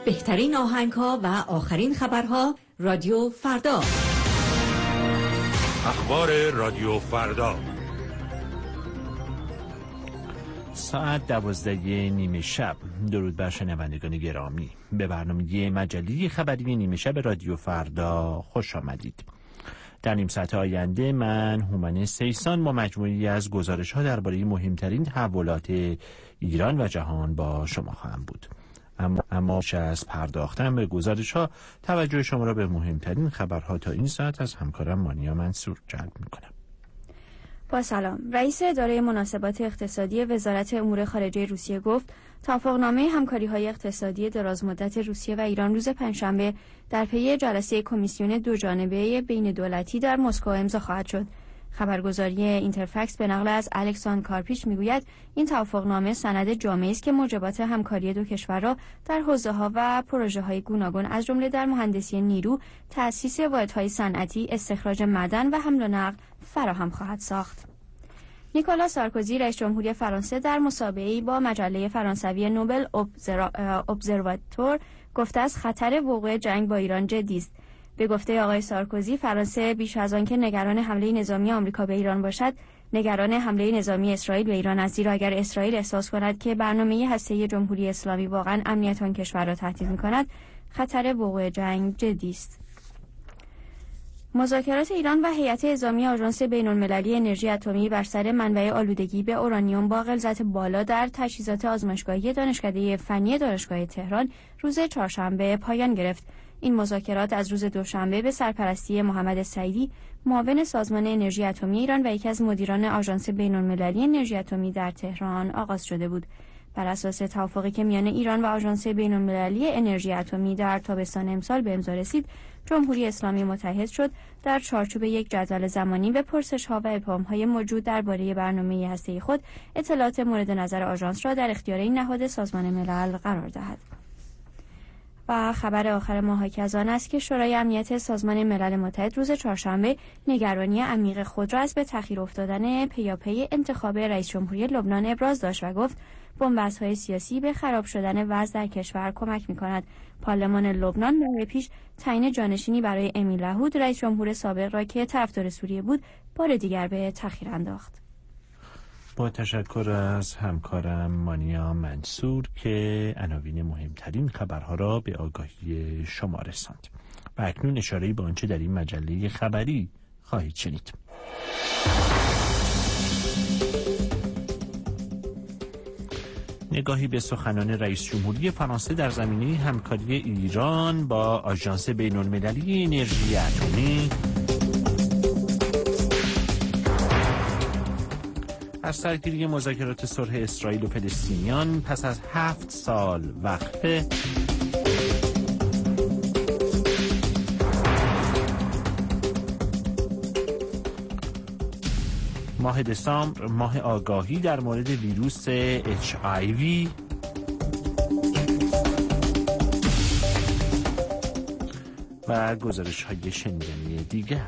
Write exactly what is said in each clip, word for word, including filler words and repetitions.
بهترین آهنگ‌ها و آخرین خبرها رادیو فردا. اخبار رادیو فردا ساعت دوازده نیمه شب. درود بر شنوندگان گرامی، به برنامه مجله خبری نیمه شب رادیو فردا خوش آمدید. در نیم ساعت آینده من هومن سیسان با مجموعی از گزارش‌ها درباره مهمترین تحولات ایران و جهان با شما خواهم بود. اما اما از پرداختن به گزارش‌ها توجه شما را به مهمترین خبرها تا این ساعت از همکارم مانیا منصور جلب می‌کنم. با سلام. رئیس اداره مناسبات اقتصادی وزارت امور خارجه روسیه گفت توافقنامه همکاری‌های اقتصادی درازمدت روسیه و ایران روز پنجشنبه در پی جلسه کمیسیون دوجانبه بین دولتی در مسکو امضا خواهد شد. خبرگزاری اینترفکس به نقل از الکساندر کارپیچ میگوید این توافقنامه سند جامعی است که موجبات همکاری دو کشور را در حوزه‌ها و پروژه‌های گوناگون از جمله در مهندسی نیرو، تأسیس واحدهای صنعتی، استخراج معدن و حمل و نقل فراهم خواهد ساخت. نیکولا سارکوزی رئیس جمهوری فرانسه در مسابقه‌ای با مجله فرانسوی نوبل ابزرواتور گفته است خطر وقوع جنگ با ایران جدی است. به گفته آقای سارکوزی، فرانسه بیش از آن که نگران حمله نظامی آمریکا به ایران باشد، نگران حمله نظامی اسرائیل به ایران است، زیرا اگر اسرائیل احساس کند که برنامه هسته‌ای جمهوری اسلامی واقعا امنیت آن کشور را تهدید می‌کند، خطر وقوع جنگ جدی است. مذاکرات ایران و هیئت اعزامی آژانس بین‌المللی انرژی اتمی بر سر منبع آلودگی به اورانیوم با غلظت بالا در تجهیزات آزمایشگاهی دانشکده فنی دانشگاه تهران روز چهارشنبه پایان گرفت. این مذاکرات از روز دوشنبه به سرپرستی محمد سعیدی، معاون سازمان انرژی اتمی ایران و یکی از مدیران آژانس بین‌المللی انرژی اتمی در تهران آغاز شده بود. بر اساس توافقی که میان ایران و آژانس بین‌المللی انرژی اتمی در تابستان امسال به امضا رسید، جمهوری اسلامی متحد شد در چارچوب یک جدول زمانی به پرسش‌ها و ابهام‌های موجود درباره برنامه هسته‌ای خود اطلاعات مورد نظر آژانس را در اختیار این نهاد سازمان ملل قرار دهد. و خبر آخر ما که از آن است که شورای امنیت سازمان ملل متحد روز چهارشنبه نگرانی عمیق خود را از به تأخیر افتادن پیاپی انتخاب رئیس جمهوری لبنان ابراز داشت و گفت بنبست‌های سیاسی به خراب شدن وضع در کشور کمک می‌کند. پارلمان لبنان ماه پیش تعیین جانشینی برای امیل لهود رئیس جمهور سابق را که طرفدار سوریه بود بار دیگر به تأخیر انداخت. با تشکر از همکارم مانیا منصور که عناوین مهمترین خبرها را به آگاهی شما رساند. و اکنون اشاره‌ای به آنچه در این مجله خبری خواهید شنید. نگاهی به سخنان رئیس جمهوری فرانسه در زمینه همکاری ایران با آژانس بین‌المللی انرژی اتمی، از سرگیری مذاکرات صلح اسرائیل و فلسطینیان پس از هفت سال وقفه، ماه دسامبر ماه آگاهی در مورد ویروس اچ آی وی، و گزارش های شنیدنی دیگر.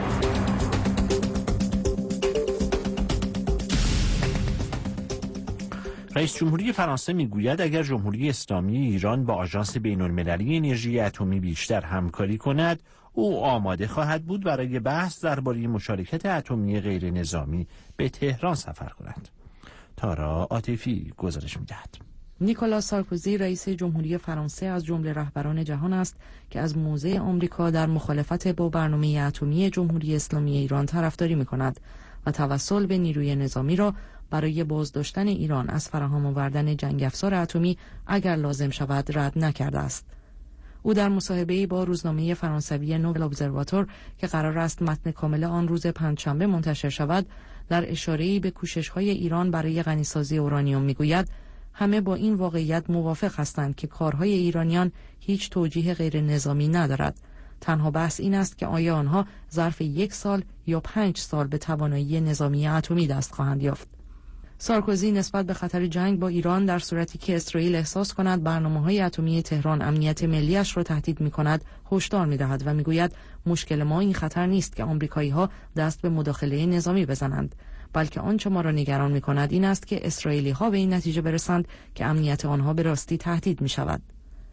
رئیس جمهوری فرانسه میگوید اگر جمهوری اسلامی ایران با آژانس بین‌المللی انرژی اتمی بیشتر همکاری کند، او آماده خواهد بود برای بحث درباره مشارکت اتمی غیر نظامی به تهران سفر کند. تارا عاطفی گزارش می‌دهد. نیکولا سارکوزی رئیس جمهوری فرانسه از جمله رهبران جهان است که از موضع آمریکا در مخالفت با برنامه اتمی جمهوری اسلامی ایران طرفداری می‌کند و توسل به نیروی نظامی را برای بازداشتن ایران از فراهم آوردن جنگ افزار اتمی اگر لازم شود رد نکرده است. او در مصاحبه‌ای با روزنامه فرانسوی نوبل ابزرواتور که قرار است متن کامل آن روز پنجشنبه منتشر شود، در اشاره‌ای به کوشش‌های ایران برای غنیسازی اورانیوم می‌گوید همه با این واقعیت موافق هستند که کارهای ایرانیان هیچ توجیه غیر نظامی ندارد. تنها بحث این است که آیا آنها ظرف یک سال یا پنج سال به توانایی نظامی اتمی دست خواهند یافت. سارکوزی نسبت به خطر جنگ با ایران در صورتی که اسرائیل احساس کند برنامه‌های اتمی تهران امنیت ملی‌اش را تهدید می‌کند هشدار می‌دهد و می‌گوید مشکل ما این خطر نیست که آمریکایی‌ها دست به مداخله نظامی بزنند، بلکه آنچه ما را نگران می‌کند این است که اسرائیلی‌ها به این نتیجه برسند که امنیت آنها به راستی تهدید می‌شود.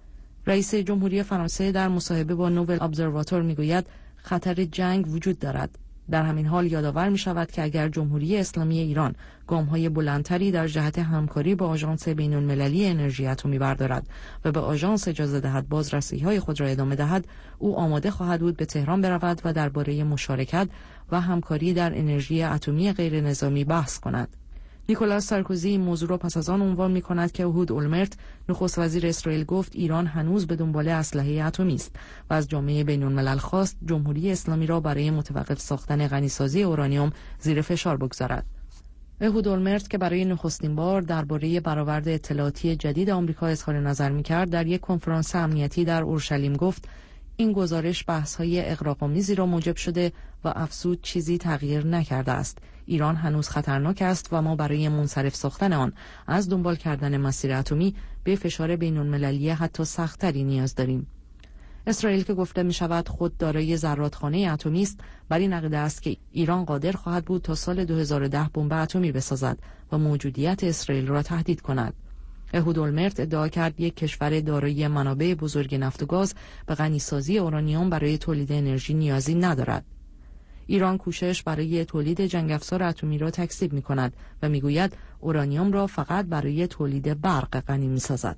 رئیس جمهوری فرانسه در مصاحبه با نوبل ابزرواتور میگوید خطر جنگ وجود دارد. در همین حال یادآور می شود که اگر جمهوری اسلامی ایران گام‌های بلندتری در جهت همکاری با آژانس بین‌المللی انرژی اتمی بردارد و به آژانس اجازه دهد بازرسی‌های خود را ادامه دهد، او آماده خواهد بود به تهران برود و درباره مشارکت و همکاری در انرژی اتمی غیر نظامی بحث کند. نیکولاس سارکوزی این موضوع را پس از آن عنوان می کند که اهود اولمرت نخست وزیر اسرائیل گفت ایران هنوز به دنبال اسلحه اتمی است و از جامعه بین‌الملل خواست جمهوری اسلامی را برای متوقف ساختن غنیسازی اورانیوم زیر فشار بگذارد. اهود اولمرت که برای نخستین بار درباره برآورد اطلاعاتی جدید آمریکا اظهار نظر می‌کرد، در یک کنفرانس امنیتی در اورشلیم گفت این گزارش بحث‌های اغراق‌آمیزی را موجب شده و افزود چیزی تغییر نکرده است. ایران هنوز خطرناک است و ما برای منصرف ساختن آن از دنبال کردن مسیر اتمی به فشار بین‌المللی حتی سخت‌تری نیاز داریم. اسرائیل که گفته می شود خود دارای ذراتخانه اتمی است، بر این عقیده است که ایران قادر خواهد بود تا سال دو هزار و ده بمب اتمی بسازد و موجودیت اسرائیل را تهدید کند. اهود اولمرت ادعا کرد یک کشور دارای منابع بزرگ نفت و گاز به غنیسازی اورانیوم برای تولید انرژی نیازی ندارد. ایران کوشش برای تولید جنگ افزار اتمی را تکذیب می کند و می گوید اورانیوم را فقط برای تولید برق غنی می سازد.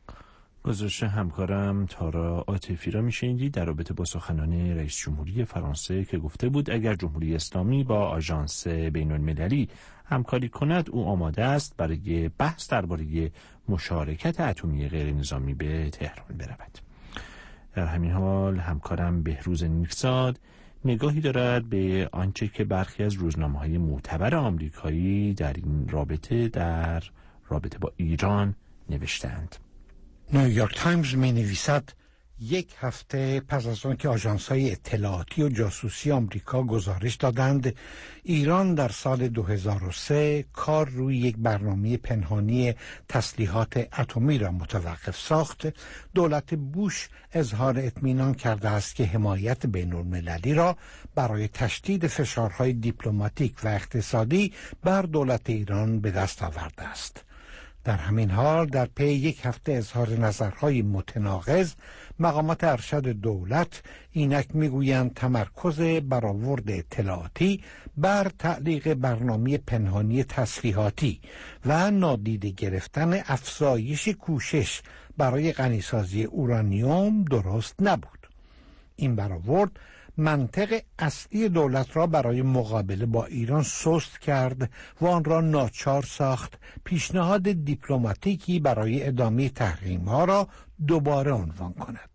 گزارش همکارم تارا عاطفی را میشنیدید در رابطه با سخنان رئیس جمهوری فرانسه که گفته بود اگر جمهوری اسلامی با آژانس بین‌المللی همکاری کند او آماده است برای بحث درباره مشارکت اتمی غیر نظامی به تهران برود. در همین حال همکارم بهروز نیکزاد نگاهی دارد به آنچه که برخی از روزنامه‌های معتبر آمریکایی در این رابطه در رابطه با ایران نوشتند. نیویورک تایمز می نویسد یک هفته پس از آن که آژانس‌های اطلاعاتی و جاسوسی آمریکا گزارش دادند ایران در سال دو هزار و سه کار روی یک برنامه پنهانی تسلیحات اتمی را متوقف ساخت، دولت بوش اظهار اطمینان کرده است که حمایت بین‌المللی را برای تشدید فشارهای دیپلماتیک و اقتصادی بر دولت ایران به دست آورده است. در همین حال در پی یک هفته اظهار نظرهای متناقض، مقامات ارشد دولت اینک میگویند تمرکز برآورد اطلاعاتی بر تعلیق برنامه پنهانی تسلیحاتی و نادیده گرفتن افزایش کوشش برای غنیسازی اورانیوم درست نبود. این برآورد منطق اصلی دولت را برای مقابله با ایران سست کرد و آن را ناچار ساخت پیشنهاد دیپلماتیکی برای ادامه تحریم‌ها را دوباره عنوان کند.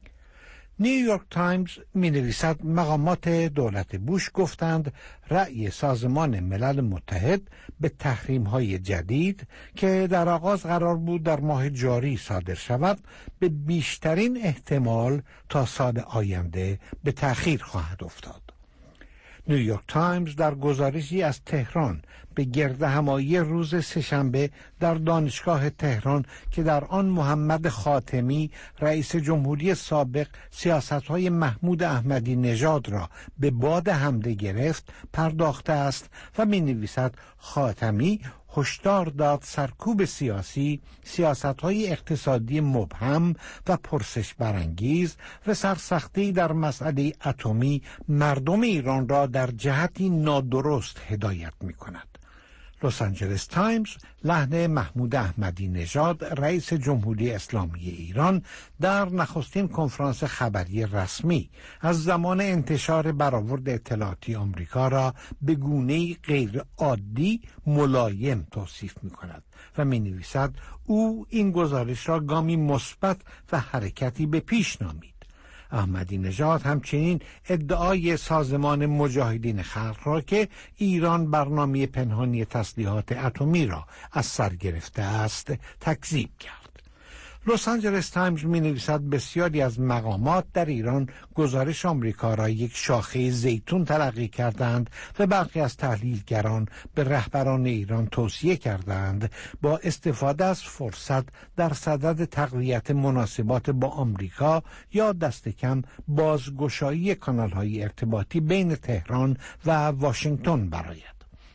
نیویورک تایمز می نویسد مقامات دولت بوش گفتند رأی سازمان ملل متحد به تحریم‌های جدید که در آغاز قرار بود در ماه جاری صادر شود به بیشترین احتمال تا سال آینده به تأخیر خواهد افتاد. نیویورک تایمز در گزارشی از تهران به گردهمایی روز سه‌شنبه در دانشگاه تهران که در آن محمد خاتمی رئیس جمهوری سابق سیاست‌های محمود احمدی نژاد را به باد حمله گرفت پرداخته است و می‌نویسد خاتمی هشدار داد سرکوب سیاسی، سیاست‌های اقتصادی مبهم و پرسش برانگیز و سرسختی در مسئله اتمی مردم ایران را در جهتی نادرست هدایت می‌کند. لس آنجلس تایمز لحن محمود احمدی نژاد رئیس جمهوری اسلامی ایران در نخستین کنفرانس خبری رسمی از زمان انتشار برآورد اطلاعاتی آمریکا را به گونه‌ای غیر عادی ملایم توصیف می‌کند و می‌نویسد او این گزارش را گامی مثبت و حرکتی به پیش نامید. احمدی نژاد همچنین ادعای سازمان مجاهدین خلق را که ایران برنامه پنهانی تسلیحات اتمی را از سر گرفته است تکذیب کرد. لس آنجلس تایمز می نویسد بسیاری از مقامات در ایران گزارش آمریکا را یک شاخه زیتون تلقی کردند و برخی از تحلیلگران به رهبران ایران توصیه کردند با استفاده از فرصت در صدد تقویت مناسبات با آمریکا یا دست کم بازگشایی کانال‌های ارتباطی بین تهران و واشنگتن برآید.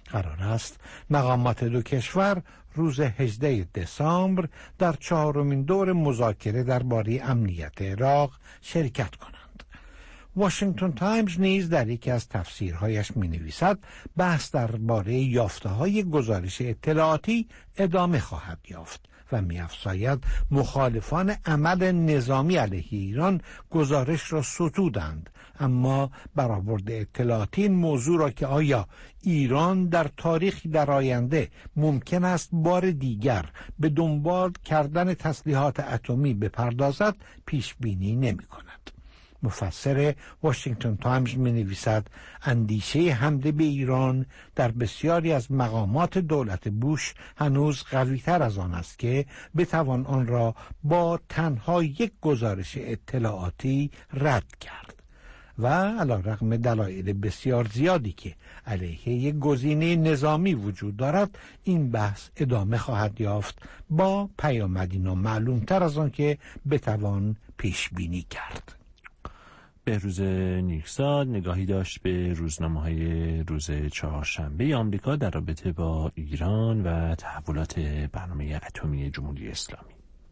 قرار است مقامات دو کشور روز هجدهم دسامبر در چهارمین دور مذاکره درباره امنیت عراق شرکت کنند. واشنگتن تایمز نیز در یکی از تفسیرهایش می‌نویسد بحث درباره یافته‌های گزارش اطلاعاتی ادامه خواهد یافت و می‌افزاید مخالفان عمل نظامی علیه ایران گزارش را ستودند، اما برآورد اطلاعاتی این موضوع را که آیا ایران در تاریخی در آینده ممکن است بار دیگر به دنبال کردن تسلیحات اتمی بپردازد پیش بینی نمی‌کند. مفسر واشنگتن تایمز می نویسد اندیشه حمله به ایران در بسیاری از مقامات دولت بوش هنوز قوی تر از آن است که بتوان آن را با تنها یک گزارش اطلاعاتی رد کرد و علیرغم دلایل بسیار زیادی که علیه یک گزینه نظامی وجود دارد این بحث ادامه خواهد یافت با پیامدی نامعلوم تر از آن که بتوان پیش بینی کرد. بهروز نیکزاد نگاهی داشت به روزنامه‌های روز چهارشنبه آمریکا در رابطه با ایران و تحولات برنامه اتمی جمهوری اسلامی.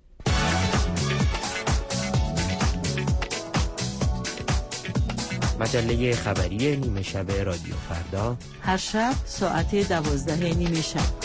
مجله خبری نیمه شب رادیو فردا، هر شب ساعت دوازده نیمه شب.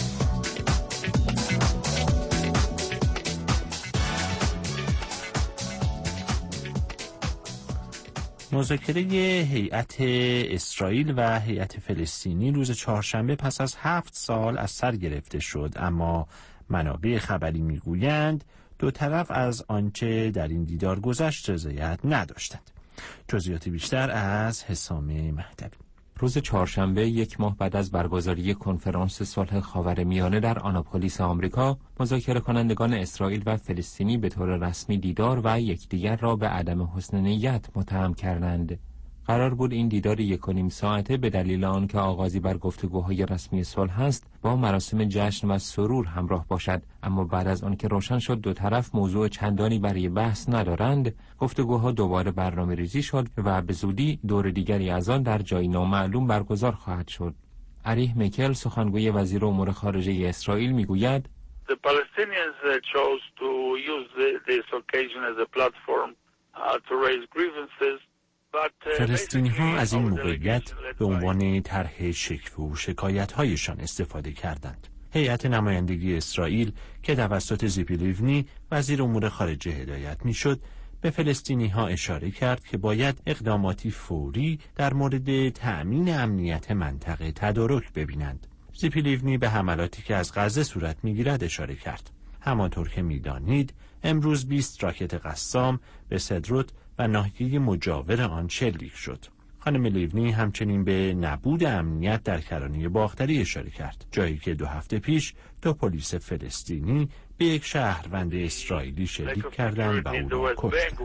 مذاکره هیئت اسرائیل و هیئت فلسطینی روز چهارشنبه پس از هفت سال از سر گرفته شد، اما منابع خبری میگویند دو طرف از آنچه در این دیدار گذشت رضایت نداشتند. جزئیات بیشتر از حسام مهدوی. روز چهارشنبه یک ماه بعد از برگزاری کنفرانس صلح خاورمیانه در آناپولیس آمریکا، مذاکره کنندگان اسرائیل و فلسطینی به طور رسمی دیدار و یکدیگر را به عدم حسن نیت متهم کردند. قرار بود این دیدار یک و نیم ساعته به دلیل آنکه آغازی بر گفتگوهای رسمی صلح است با مراسم جشن و سرور همراه باشد، اما بعد از آنکه روشن شد دو طرف موضوع چندانی برای بحث ندارند، گفتگوها دوباره برنامه‌ریزی شد و به زودی دور دیگری از آن در جایی نامعلوم برگزار خواهد شد. اریه میکل سخنگوی وزیر امور خارجه اسرائیل میگوید The Palestinians chose to use this occasion as a platform to raise grievances. فلسطینی ها از این موقعیت به عنوان طرح شکوه و شکایت هایشان استفاده کردند. هیئت نمایندگی اسرائیل که توسط زیپی لیونی وزیر امور خارجه هدایت می شد به فلسطینی ها اشاره کرد که باید اقداماتی فوری در مورد تأمین امنیت منطقه تدارک ببینند. زیپی لیونی به حملاتی که از غزه صورت می گیرد اشاره کرد. همانطور که می دانید امروز بیست راکت قسام به سدروت و ناحیه مجاور آن شلیک شد. خانم لیونی همچنین به نبود امنیت در کرانه باختری اشاره کرد، جایی که دو هفته پیش دو پلیس فلسطینی به یک شهروند اسرائیلی شلیک کردند و او را کشتند.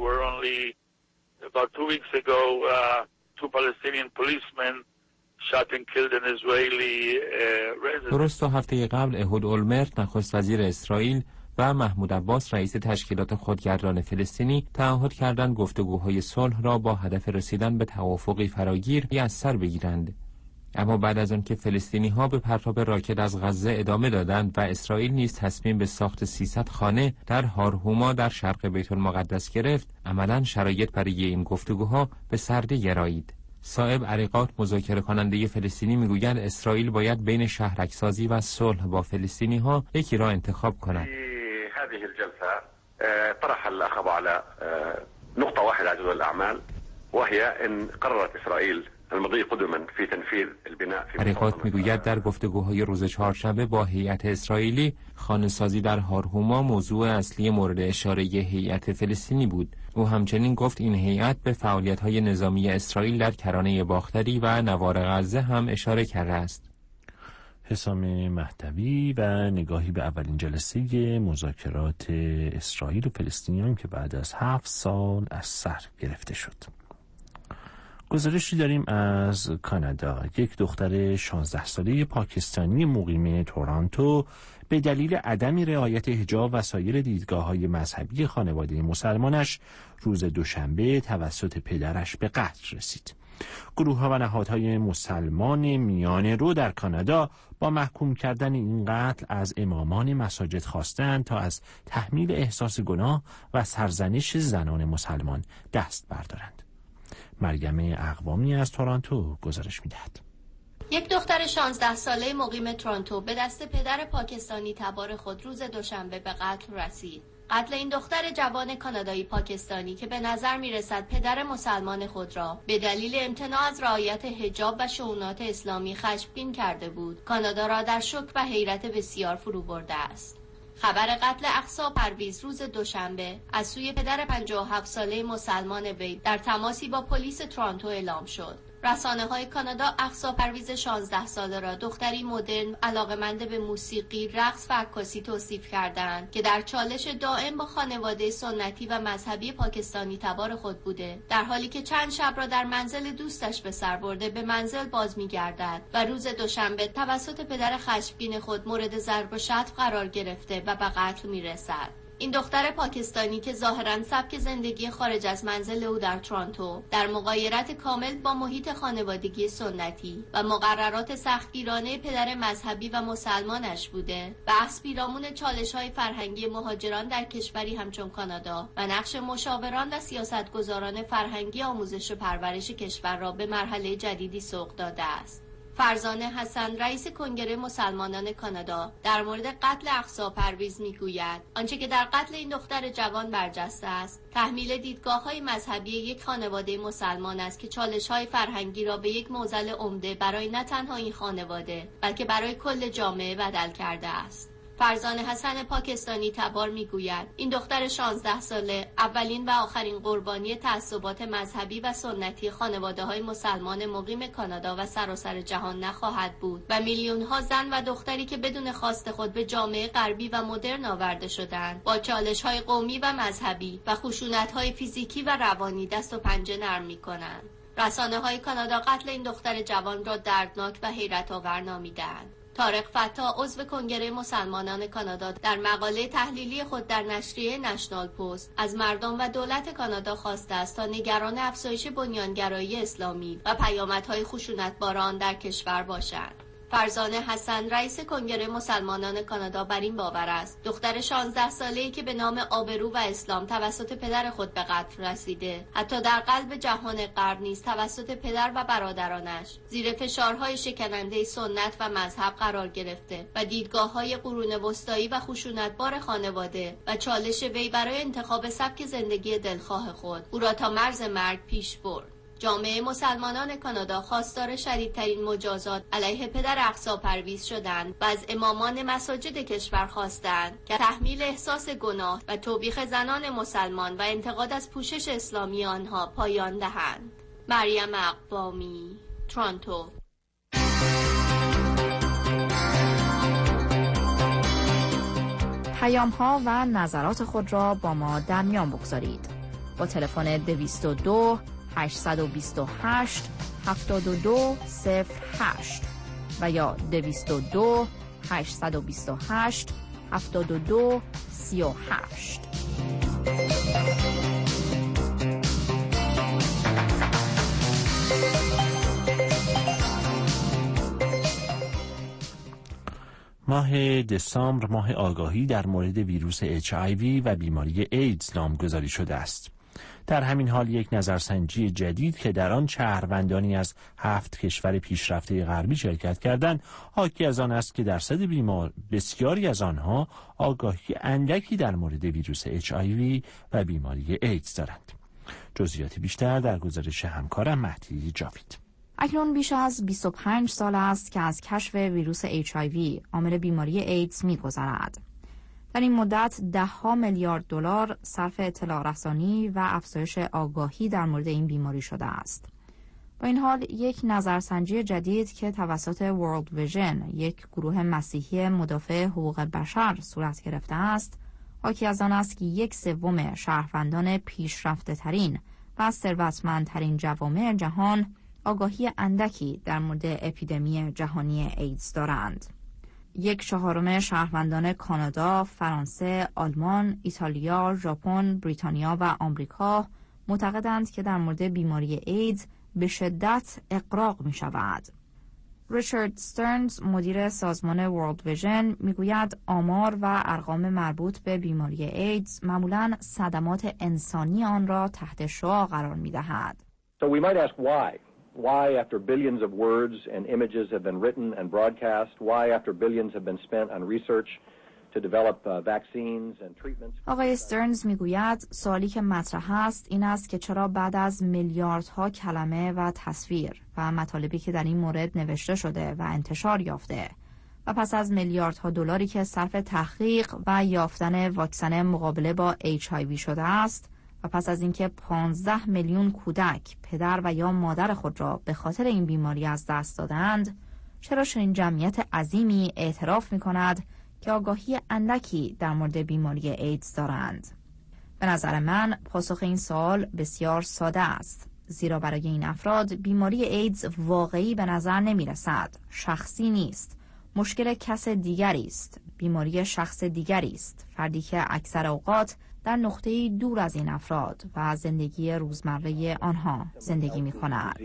درست دو هفته قبل اهود اولمرت نخست وزیر اسرائیل و محمود عباس رئیس تشکیلات خودگردان فلسطینی تعهد کردند گفتگوهای صلح را با هدف رسیدن به توافقی فراگیر از سر بگیرند. اما بعد از آن که فلسطینی ها به پرتاب راکت از غزه ادامه دادند و اسرائیل نیز تصمیم به ساخت سیصد خانه در هارهوما در شرق بیت المقدس گرفت، عملاً شرایط برای این گفتگوها به سردی گرایید. صاحب عریقات مذاکره کننده فلسطینی میگوید اسرائیل باید بین شهرکسازی و صلح با فلسطینی ها یکی را انتخاب کند. هذه الجلسة طرح الأخذ على نقطة واحدة على جدول الأعمال وهي إن قررت إسرائيل المضي قدما في تنفيذ البناء في عریقات میگوید در گفتگوهای روز چهارشنبه با هیئت اسرائیلی خانه‌سازی در هارهوما موضوع اصلی مورد اشاره هیئت فلسطینی بود. او همچنین گفت این هیئت به فعالیت‌های نظامی اسرائیل در کرانه باختری و نوار غزه هم اشاره کرده است. حسام مهدوی و نگاهی به اولین جلسه مذاکرات اسرائیل و فلسطینیان که بعد از هفت سال از سر گرفته شد. گزارشی داریم از کانادا. یک دختر شانزده ساله پاکستانی مقیم تورنتو به دلیل عدم رعایت حجاب و سایر دیدگاه‌های مذهبی خانواده مسلمانش روز دوشنبه توسط پدرش به قتل رسید. گروه‌ها و نهادهای مسلمان میانه رو در کانادا با محکوم کردن این قتل از امامان مساجد خواستند تا از تحمیل احساس گناه و سرزنش زنان مسلمان دست بردارند. مریم اقوامی از تورنتو گزارش می‌دهد. یک دختر شانزده ساله مقیم تورنتو به دست پدر پاکستانی تبار خود روز دوشنبه به قتل رسید. قتل این دختر جوان کانادایی پاکستانی که به نظر می‌رسد پدر مسلمان خود را به دلیل امتناع از رعایت حجاب و شؤونات اسلامی خشمگین کرده بود، کانادا را در شوک و حیرت بسیار فرو برده است. خبر قتل اقصی پرویز روز دوشنبه از سوی پدر پنجاه و هفت ساله مسلمان وی در تماسی با پلیس تورنتو اعلام شد. رسانه‌های کانادا اقصی پرویز شانزده ساله را دختری مدرن علاقه‌مند به موسیقی، رقص و عکاسی توصیف کردند که در چالش دائم با خانواده سنتی و مذهبی پاکستانی تبار خود بوده، در حالی که چند شب را در منزل دوستش به سر برده به منزل باز می‌گردد و روز دوشنبه توسط پدر خشمگین خود مورد ضرب و شتم قرار گرفته و به قتل می‌رسد. این دختر پاکستانی که ظاهراً سبک زندگی خارج از منزل او در تورنتو در مغایرت کامل با محیط خانوادگی سنتی و مقررات سختگیرانه پدر مذهبی و مسلمانش بوده و بحث پیرامون چالش‌های فرهنگی مهاجران در کشوری همچون کانادا و نقش مشاوران و سیاستگزاران فرهنگی آموزش و پرورش کشور را به مرحله جدیدی سوق داده است. فرزانه حسن رئیس کنگره مسلمانان کانادا در مورد قتل اقصی پرویز میگوید آنچه که در قتل این دختر جوان برجسته است تحمیل دیدگاه‌های مذهبی یک خانواده مسلمان است که چالش‌های فرهنگی را به یک معضل عمده برای نه تنها این خانواده بلکه برای کل جامعه بدل کرده است. فرزانه حسن پاکستانی تبار میگوید این دختر شانزده ساله اولین و آخرین قربانی تعصبات مذهبی و سنتی خانواده‌های مسلمان مقیم کانادا و سراسر جهان نخواهد بود و میلیون‌ها زن و دختری که بدون خواست خود به جامعه غربی و مدرن آورده شدند با چالش‌های قومی و مذهبی و خشونت‌های فیزیکی و روانی دست و پنجه نرم می‌کنند. رسانه‌های کانادا قتل این دختر جوان را دردناک و حیرت‌آور نامیده‌اند. طارق فتا عضو کنگره مسلمانان کانادا در مقاله تحلیلی خود در نشریه نشنال پست از مردم و دولت کانادا خواسته است تا نگران افزایش بنیانگرایی اسلامی و پیامدهای خشونتبار آن در کشور باشند. فرزانه حسن رئیس کنگره مسلمانان کانادا بر این باور است دختر شانزده ساله‌ای که به نام آبرو و اسلام توسط پدر خود به قتل رسیده حتی در قلب جهان غرب نیز توسط پدر و برادرانش زیر فشارهای شکننده سنت و مذهب قرار گرفته و دیدگاه‌های قرون وسطایی و خشونتبار خانواده و چالش وی برای انتخاب سبک زندگی دلخواه خود او را تا مرز مرگ پیش برد. جامعه مسلمانان کانادا خواستار شدیدترین مجازات علیه پدر اقصی پرویز شدند و از امامان مساجد کشور خواستند که تحمیل احساس گناه و توبیخ زنان مسلمان و انتقاد از پوشش اسلامی آنها پایان دهند. مریم اقوامی، تورنتو. پیام ها و نظرات خود را با ما در میان بگذارید. با تلفن دویست و دو هشتصد و بیست و هشت هفتاد و دو صفر هشت و یا دویست و دو هشتصد و بیست و هشت هفتاد و دو سی و هشت. ماه دسامبر ماه آگاهی در مورد ویروس اچ آی وی و بیماری ایدز نامگذاری شده است. در همین حال یک نظرسنجی جدید که در آن شهروندانی از هفت کشور پیشرفته غربی شرکت کردند حاکی از آن است که درصد بیمار بسیاری از آنها آگاهی اندکی در مورد ویروس اچ آی وی و بیماری ایدز دارند. جزئیات بیشتر در گزارش همکارم مهدی جاوید. اکنون بیش از بیست و پنج سال است که از کشف ویروس اچ آی وی عامل بیماری ایدز می‌گذرد. در این مدت ده ها میلیارد دلار صرف اطلاع رسانی و افزایش آگاهی در مورد این بیماری شده است. با این حال یک نظرسنجی جدید که توسط ورلد ویژن، یک گروه مسیحی مدافع حقوق بشر صورت گرفته است، حاکی از آن است که یک سوم شهروندان پیشرفته ترین و ثروتمندترین جوامع جهان آگاهی اندکی در مورد اپیدمی جهانی ایدز دارند. یک چهارم شهروندان کانادا، فرانسه، آلمان، ایتالیا، ژاپن، بریتانیا و آمریکا معتقدند که در مورد بیماری ایدز به شدت اغراق می شود. ریچارد استرنز مدیر سازمان ورلد ویژن میگوید آمار و ارقام مربوط به بیماری ایدز معمولاً صدمات انسانی آن را تحت شعاع قرار می دهد. So we might ask why. Why after billions of words and images have been written and broadcast, why after billions have been spent on research to develop uh, vaccines and treatments. آقای استرنز میگوید سوالی که مطرح است این است که چرا بعد از میلیاردها کلمه و تصویر و مطالبی که در این مورد نوشته شده و انتشار یافته و پس از میلیاردها دلاری که صرف تحقیق و یافتن واکسن مقابله با اچ آی وی شده است و پس از اینکه پانزده میلیون کودک پدر و یا مادر خود را به خاطر این بیماری از دست دادند، چرا چنین جمعیت عظیمی اعتراف می‌کند که آگاهی اندکی در مورد بیماری ایدز دارند؟ به نظر من پاسخ این سوال بسیار ساده است، زیرا برای این افراد بیماری ایدز واقعی به نظر نمی رسد، شخصی نیست، مشکل کس دیگری است، بیماری شخص دیگری است، فردی که اکثر اوقات در نقطه‌ای دور از این افراد و زندگی روزمره آنها زندگی می کند.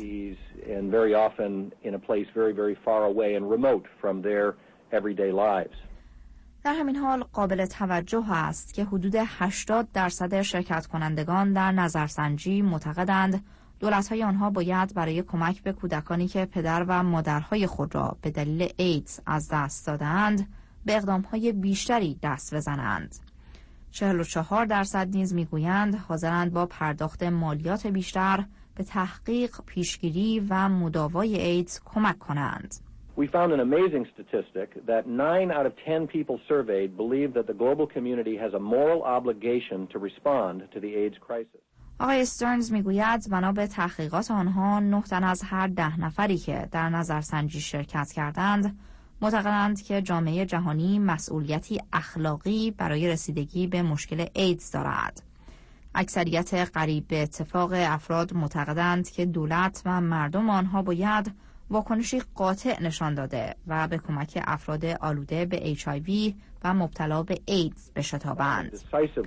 در همین حال قابل توجه است که حدود هشتاد درصد شرکت کنندگان در نظرسنجی معتقدند دولت‌های آنها باید برای کمک به کودکانی که پدر و مادرهای خود را به دلیل ایدز از دست دادند به اقدام‌های بیشتری دست بزنند. چهل و چهار درصد نیز میگویند حاضرند با پرداخت مالیات بیشتر به تحقیق، پیشگیری و مداوای ایدز کمک کنند. We found an amazing statistic that nine out of ten people surveyed believe that the global community has a moral obligation to respond to the AIDS crisis. آقای استرنز میگوید بنا به تحقیقات آنها نه تن از هر ده نفری که در نظرسنجی شرکت کردند معتقدند که جامعه جهانی مسئولیتی اخلاقی برای رسیدگی به مشکل ایدز دارد. اکثریت قریب به اتفاق افراد معتقدند که دولت و مردم آنها باید واکنشی قاطع نشان داده و به کمک افراد آلوده به اچ آی وی و مبتلا به ایدز بشتابند.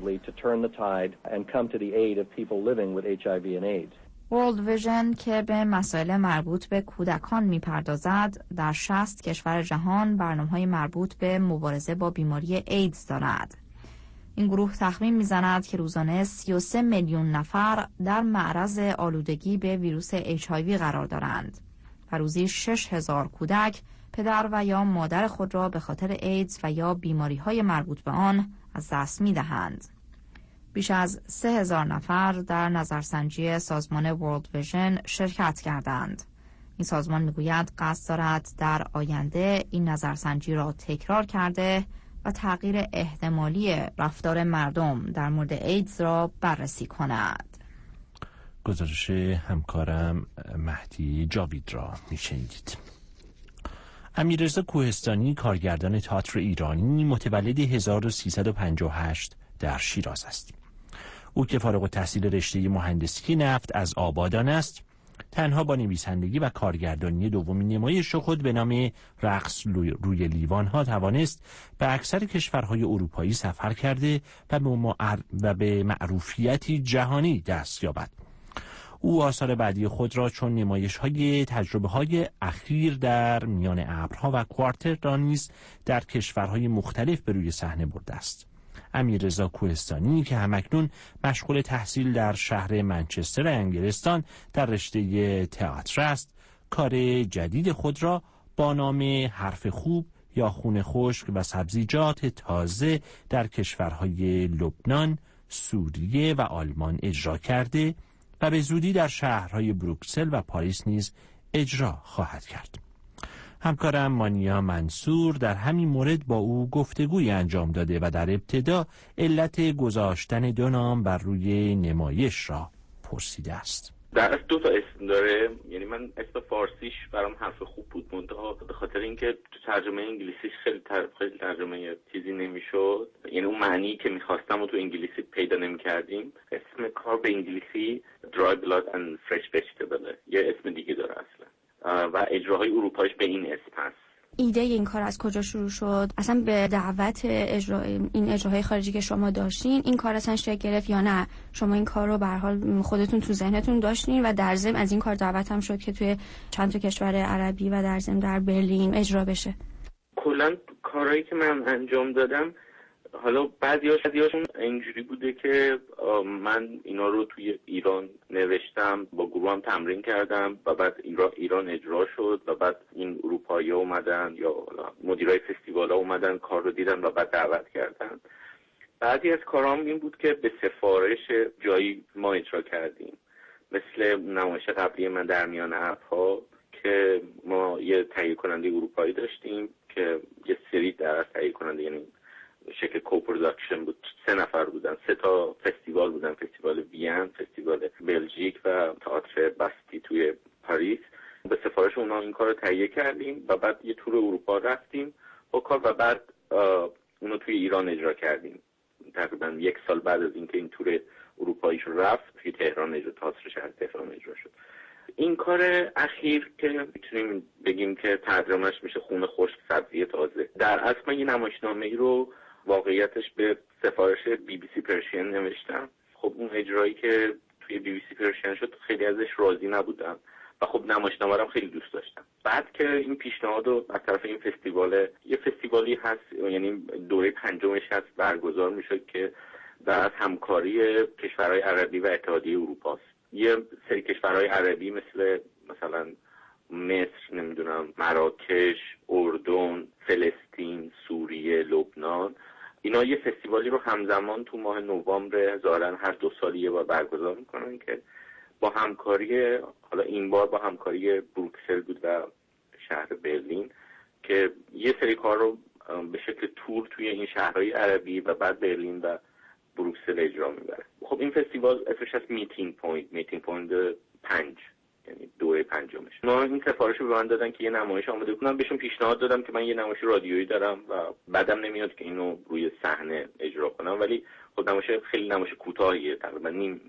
ورلد ویژن که به مسائل مربوط به کودکان می‌پردازد، در شصت کشور جهان برنامه‌های مربوط به مبارزه با بیماری ایدز دارد. این گروه تخمین می‌زند که روزانه سی و سه میلیون نفر در معرض آلودگی به ویروس اچ آی وی قرار دارند و روزی شش هزار کودک پدر و یا مادر خود را به خاطر ایدز و یا بیماری‌های مربوط به آن از دست می‌دهند. بیش از سه هزار نفر در نظرسنجی سازمان ورلد ویژن شرکت کردند. این سازمان میگوید قصد دارد در آینده این نظرسنجی را تکرار کرده و تغییر احتمالی رفتار مردم در مورد ایدز را بررسی کند. گزارش همکارم مهدی جاوید را میشنیدید. امیررضا کوهستانی کارگردان تئاتر ایرانی متولد هزار و سیصد و پنجاه و هشت در شیراز است. او که فارغ التحصیل رشته مهندسی نفت از آبادان است، تنها با نویسندگی و کارگردانی دومین نمایش خود به نام رقص روی لیوان ها توانست به اکثر کشورهای اروپایی سفر کرده و به, معر... و به معروفیتی جهانی دست یابد. او آثار بعدی خود را چون نمایش های تجربه های اخیر در میان ابرها و کوارتر را نیز در کشورهای مختلف به روی صحنه برده است. امیررضا کوهستانی که همکنون مشغول تحصیل در شهر منچستر انگلستان در رشته تئاتر است، کار جدید خود را با نام حرف خوب یا خون خشک و سبزیجات تازه در کشورهای لبنان، سوریه و آلمان اجرا کرده و به زودی در شهرهای بروکسل و پاریس نیز اجرا خواهد کرد. همکارم مانیا منصور در همین مورد با او گفتگوی انجام داده و در ابتدا علت گذاشتن دو نام بر روی نمایش را پرسیده است. در اصل دو تا اسم داره، یعنی من اسم فارسیش برام حرف خوب بود، منتها به خاطر اینکه تو ترجمه انگلیسیش خیلی تر... خیلی ترجمه چیزی نمیشد، یعنی اون معنی که میخواستم و تو انگلیسی پیدا نمیکردیم. اسم کار به انگلیسی Dry Blood and Fresh Vegetable، یه اسم دیگه داره اصلا و اجراهای اروپایش به این اسم هست ایده این کار از کجا شروع شد؟ اصلا به دعوت اجرا این اجراهای خارجی که شما داشتین این کار اصلا شکل گرفت یا نه شما این کار رو به هر حال خودتون تو ذهنتون داشتین و در ضمن از این کار دعوت هم شد که توی چند تا کشور عربی و در ضمن در برلین اجرا بشه؟ کلا کارهایی که من انجام دادم، حالا بعضیاش بعضیاشون اینجوری بوده که من اینا رو توی ایران نوشتم، با گروه هم تمرین کردم و بعد ایران اجرا شد و بعد این اروپایی‌ها اومدن یا مدیرای فستیوال‌ها اومدن کار رو دیدن و بعد دعوت کردن. بعضی از کارام این بود که به سفارش جایی ما اجرا کردیم، مثل نمایش قبلی من در میان ابرها که ما یه تهیه کننده اروپایی داشتیم که یه سری در تهیه کننده، یعنی شکل کوپروداکشن بود، سه نفر بودن، سه تا فستیوال بودن، فستیوال وین، فستیوال بلژیک و تئاتر باستی توی پاریس. به سفارش اونا این کار رو تهیه کردیم و بعد یه تور اروپا رفتیم با کار و بعد اونو توی ایران اجرا کردیم. تقریبا یک سال بعد از اینکه این تور اروپاییش رفت توی تهران اجرا، تئاتر شهر تهران اجرا شد. این کار اخیر که میتونیم بگیم که ترجمهش میشه خون خشک سبزی تازه، در اصل من یه نمایشنامه‌ای رو واقعیتش به سفارش بی بی سی پرشین نوشتم. خب اون اجرایی که توی بی بی سی پرشین شد خیلی ازش راضی نبودم و خب نمایشنامه رو خیلی دوست داشتم. بعد که این پیشنهاد رو از طرف این فستیوال، یه فستیوالی هست یعنی دوره پنجمش هست برگزار میشد که در از همکاری کشورهای عربی و اتحادیه اروپا است. یه سری کشورهای عربی مثل مثلا مصر، نمیدونم مراکش، اردن، فلسطین، سوریه، لبنان، اینا یه فستیوالی رو همزمان تو ماه نوامبر ظاهرا هر دو سال یه بار برگزار میکنن که با همکاری، حالا این بار با همکاری بروکسل بود و شهر برلین، که یه سری کار رو به شکل تور توی این شهرهای عربی و بعد برلین و بروکسل اجرا میبره. خب این فستیوال اسمش هست میتینگ پوینت، میتینگ پوینت پنج، یعنی دوره پنجمش. اونا این سفارش رو به من دادن که یه نمایش آماده کنم. بهشون پیشنهاد دادم که من یه نمایش رادیویی دارم و بعدم نمیاد که اینو روی صحنه اجرا کنم، ولی خب نمایش خیلی نمایش کوتاهیه، تقریبا نیم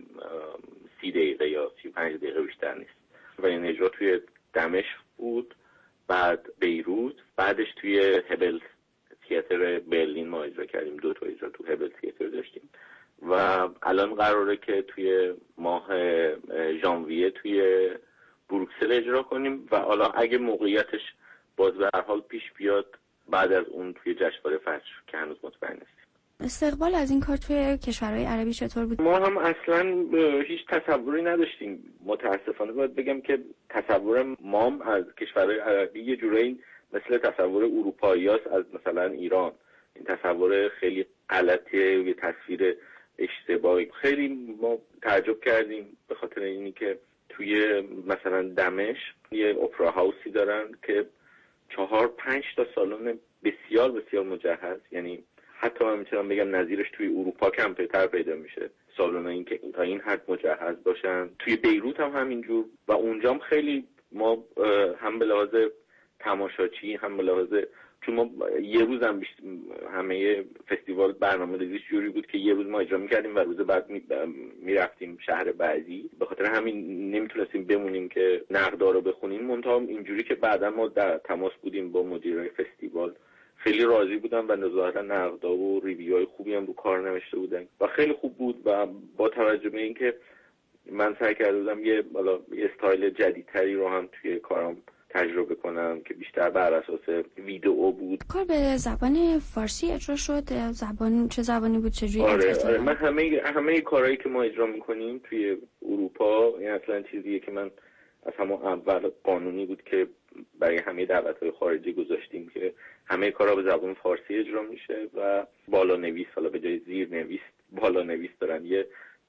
سی دقیقه یا سی و پنج دقیقه بیشتر نیست و این اجرا توی دمشق بود، بعد بیروت، بعدش توی هبل تئاتر برلین ما اجرا کردیم. دو تا اجرا تو هبل تئاتر داشتیم و الان قراره که توی ماه ژانویه توی بروکسل اجرا کنیم و حالا اگه موقعیتش باز به هر حال پیش بیاد بعد از اون توی جشنواره فجر که هنوز مطمئن نیستیم. استقبال از این کار توی کشورهای عربی چطور بود؟ ما هم اصلا هیچ تصوری نداشتیم. متاسفانه باید بگم که تصور مام از کشورهای عربی یه جورایی مثل تصور اروپایی هست از مثلا ایران. این تصور خیلی غلطه، یه تصویر اشتباهی. خیلی ما تعجب کردیم به خاطر اینی که توی مثلا دمشق یه اپرا هاوسی دارن که چهار پنج تا سالن بسیار بسیار مجهز، یعنی حتی من میتونم بگم نظیرش توی اروپا کمتر پیدا میشه سالنایی که تا این حد مجهز باشن. توی بیروت هم همینجور و اونجام خیلی ما هم به لحاظ تماشاچی هم به لحاظ، چون ما یه روز هم بیشتر همه فستیوال برنامه ریزیش جوری بود که یه روز ما اجرا میکردیم و روز بعد میرفتیم شهر بعدی، به خاطر همین نمیتونستیم بمونیم که نقدا رو بخونیم. منتها اینجوری که بعدا ما در تماس بودیم با مدیرای فستیوال، خیلی راضی بودن و ظاهرا نقدا و ریویوهای خوبی هم رو کار نوشته بودن و خیلی خوب بود. و با توجه به اینکه من سعی کرده بودم یه بالا یه استایل جدیدتری رو هم توی کارم تجربه کنم که بیشتر بر اساس ویدئو بود. کار به زبان فارسی اجرا شد؟ زبان چه زبانی بود؟ چجوری؟ آره, آره من همه همه کارهایی که ما اجرا میکنیم توی اروپا، این اصلا چیزیه که من از همون اول قانونی بود که برای همه دعوت‌های خارجی گذاشتیم که همه کارا به زبان فارسی اجرا میشه و بالا نویس، حالا به جای زیر نویس بالا نویس دارن، یه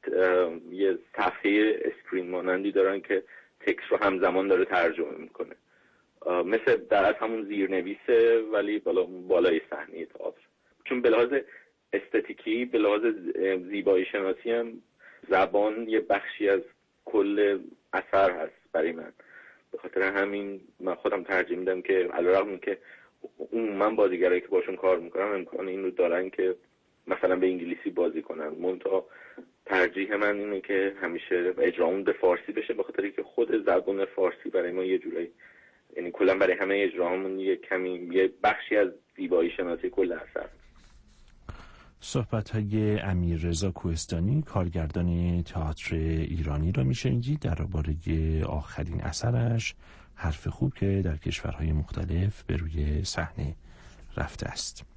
یه صفحه اسکرین مانندی دارن که تکست رو همزمان داره ترجمه میکنه، مثل در از همون زیرنویسه ولی بالا بالای صحنه تئاتر. چون به لحاظ استتیکی، به لحاظ زیبایی شناسی هم زبان یه بخشی از کل اثر هست برای من. به خاطر همین من خودم ترجیح میدم که علیرغم که اون من بازیگرایی که باشون کار میکنم امکان این رو دارن که مثلا به انگلیسی بازی کنن، منتها ترجیح من اینه که همیشه اجرامون به فارسی بشه، به خاطر که خود زبان فارسی برای ما یه جورایی یعنی کلا برای همه اجراهامون یه کمی یه بخشی از زیبایی شناسی کل اثر. صحبت‌های امیررضا کوهستانی کارگردان تئاتر ایرانی را می‌شنیدید درباره آخرین اثرش حرف خوب که در کشورهای مختلف به روی صحنه رفته است.